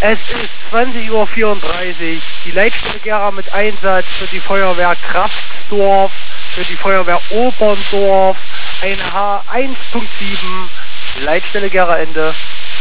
Es ist 20:34 Uhr. Die Leitstelle Gera mit Einsatz für die Feuerwehr Kraftsdorf, für die Feuerwehr Oberndorf, eine H1.7, Leitstelle Gera Ende.